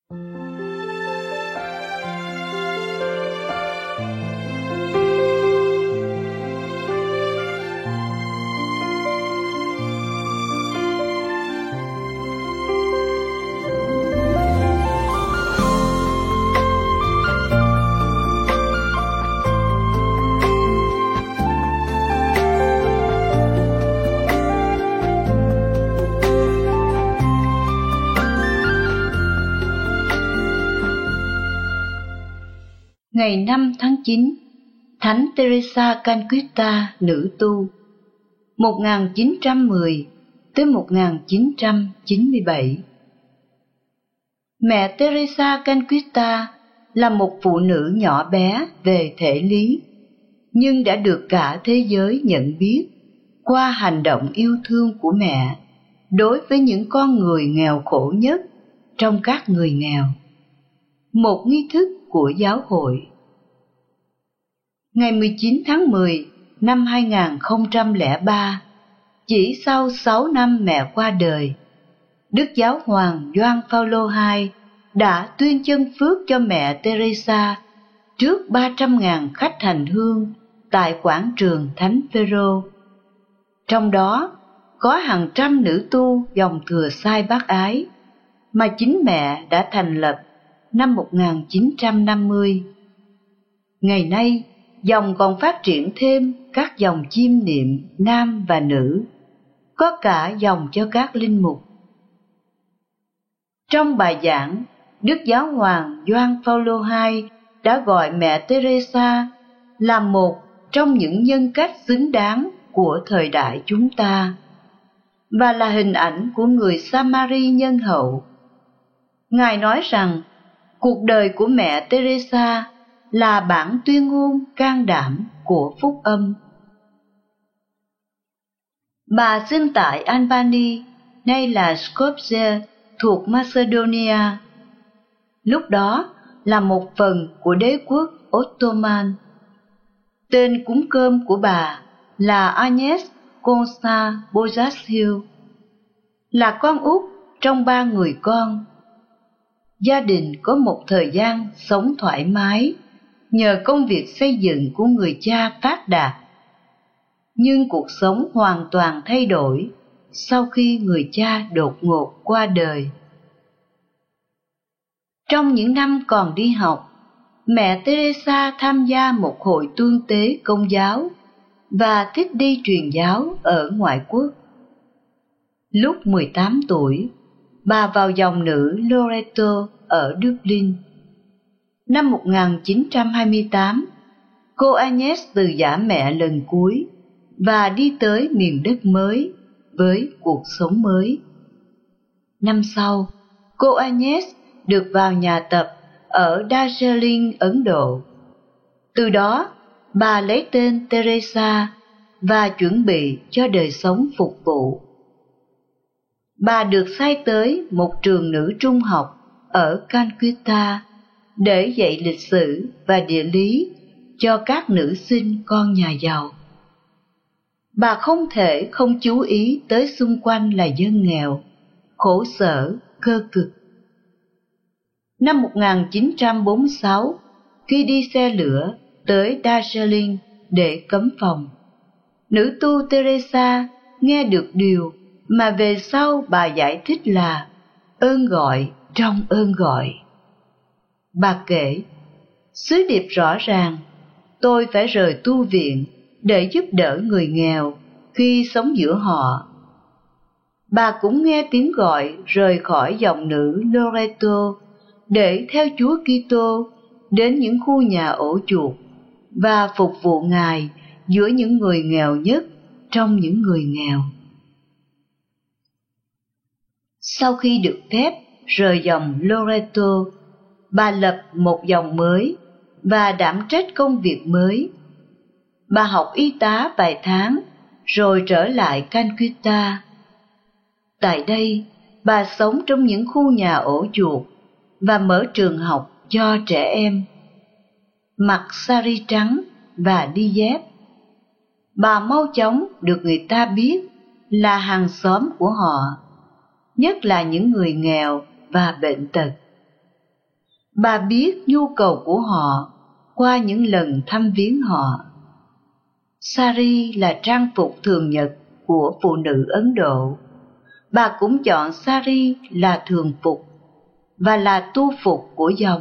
Ngày 5 tháng 9, Thánh Teresa Calcutta, nữ tu, 1910 tới 1997. Mẹ Teresa Calcutta là một phụ nữ nhỏ bé về thể lý, nhưng đã được cả thế giới nhận biết qua hành động yêu thương của mẹ đối với những con người nghèo khổ nhất trong các người nghèo. Một nghi thức của giáo hội. Ngày 19 tháng 10 năm 2003, chỉ sau 6 năm mẹ qua đời, Đức Giáo hoàng Gioan Phaolô II đã tuyên chân phước cho mẹ Teresa trước 300.000 khách hành hương tại quảng trường Thánh Phêrô. Trong đó có hàng trăm nữ tu dòng thừa sai bác ái mà chính mẹ đã thành lập năm 1950. Ngày nay, dòng còn phát triển thêm các dòng chiêm niệm nam và nữ, có cả dòng cho các linh mục. Trong bài giảng, Đức Giáo hoàng Gioan Phaolô II đã gọi mẹ Teresa là một trong những nhân cách xứng đáng của thời đại chúng ta, và là hình ảnh của người Samari nhân hậu. Ngài nói rằng, cuộc đời của mẹ Teresa là bản tuyên ngôn can đảm của phúc âm. Bà sinh tại Albany, nay là Skopje, thuộc Macedonia. Lúc đó là một phần của đế quốc Ottoman. Tên cúng cơm của bà là Agnes Consta Bojashil, là con út trong 3 người con. Gia đình có một thời gian sống thoải mái nhờ công việc xây dựng của người cha phát đạt. Nhưng cuộc sống hoàn toàn thay đổi sau khi người cha đột ngột qua đời. Trong những năm còn đi học, mẹ Teresa tham gia một hội tương tế công giáo và thích đi truyền giáo ở ngoại quốc. Lúc 18 tuổi, bà vào dòng nữ Loreto ở Dublin. Năm 1928, cô Agnes từ giả mẹ lần cuối và đi tới miền đất mới với cuộc sống mới. Năm sau, cô Agnes được vào nhà tập ở Darjeeling, Ấn Độ. Từ đó, bà lấy tên Teresa và chuẩn bị cho đời sống phục vụ. Bà được sai tới một trường nữ trung học ở Calcutta để dạy lịch sử và địa lý cho các nữ sinh con nhà giàu. Bà không thể không chú ý tới xung quanh là dân nghèo, khổ sở, cơ cực. Năm 1946, khi đi xe lửa tới Darjeeling để cấm phòng, nữ tu Teresa nghe được điều mà về sau bà giải thích là ơn gọi trong ơn gọi. Bà kể, sứ điệp rõ ràng, tôi phải rời tu viện để giúp đỡ người nghèo khi sống giữa họ. Bà cũng nghe tiếng gọi rời khỏi dòng nữ Loreto để theo Chúa Kitô đến những khu nhà ổ chuột và phục vụ Ngài giữa những người nghèo nhất trong những người nghèo. Sau khi được phép rời dòng Loreto, bà lập một dòng mới và đảm trách công việc mới. Bà học y tá vài tháng rồi trở lại Calcutta. Tại đây, bà sống trong những khu nhà ổ chuột và mở trường học cho trẻ em. Mặc sari trắng và đi dép. Bà mau chóng được người ta biết là hàng xóm của họ, nhất là những người nghèo và bệnh tật. Bà biết nhu cầu của họ qua những lần thăm viếng họ. Sari là trang phục thường nhật của phụ nữ Ấn Độ. Bà cũng chọn sari là thường phục và là tu phục của dòng.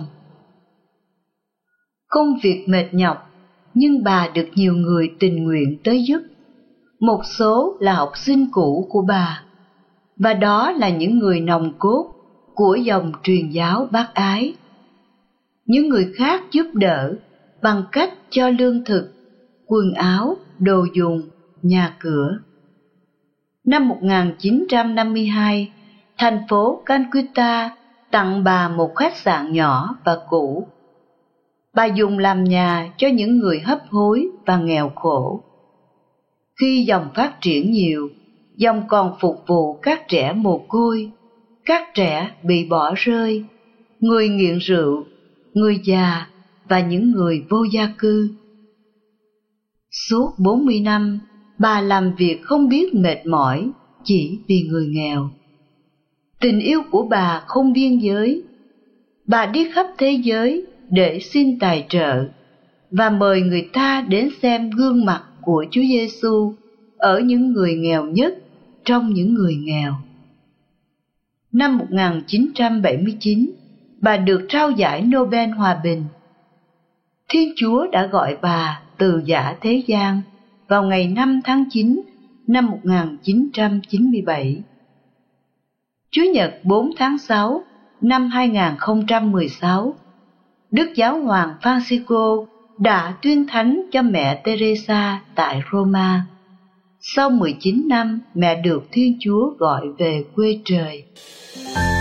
Công việc mệt nhọc, nhưng bà được nhiều người tình nguyện tới giúp. Một số là học sinh cũ của bà, và đó là những người nòng cốt của dòng truyền giáo Bác Ái. Những người khác giúp đỡ bằng cách cho lương thực, quần áo, đồ dùng, nhà cửa. Năm 1952, thành phố Calcutta tặng bà một khách sạn nhỏ và cũ. Bà dùng làm nhà cho những người hấp hối và nghèo khổ. Khi dòng phát triển nhiều, dòng còn phục vụ các trẻ mồ côi, các trẻ bị bỏ rơi, người nghiện rượu, người già và những người vô gia cư. Suốt 40 năm, bà làm việc không biết mệt mỏi chỉ vì người nghèo. Tình yêu của bà không biên giới. Bà đi khắp thế giới để xin tài trợ và mời người ta đến xem gương mặt của Chúa Giêsu ở những người nghèo nhất trong những người nghèo. Năm 1979, bà được trao giải Nobel Hòa Bình. Thiên Chúa đã gọi bà từ giã thế gian vào ngày 5 tháng 9 năm 1997. Chủ nhật 4 tháng 6 năm 2016, Đức Giáo hoàng Francisco đã tuyên thánh cho mẹ Teresa tại Roma. Sau 19 năm, mẹ được Thiên Chúa gọi về quê trời.